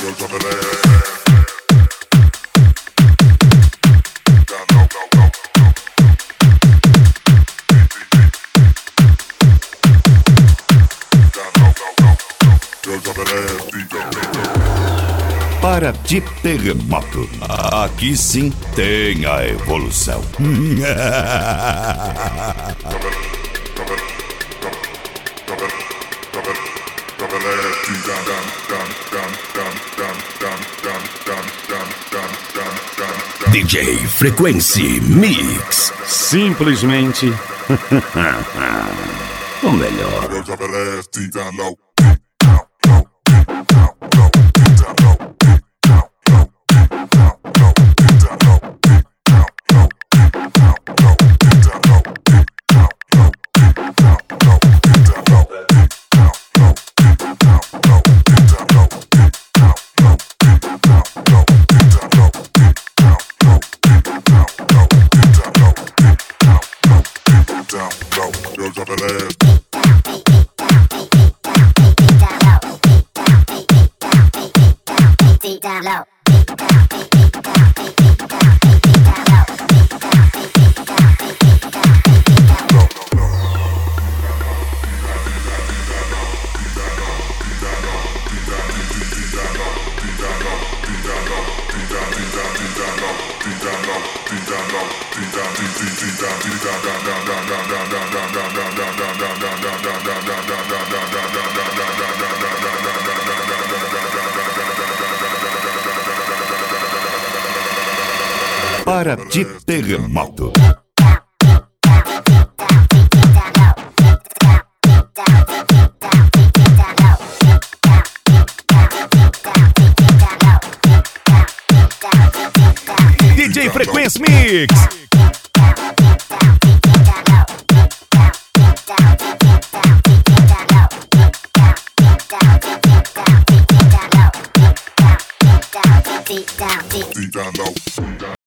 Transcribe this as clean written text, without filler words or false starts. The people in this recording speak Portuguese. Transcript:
Para de terremoto, aqui sim tem a evolução. DJ Frequency Mix. Simplesmente o melhor. Down low. Para de terremoto. DJ Frequency Mix. Deep down low.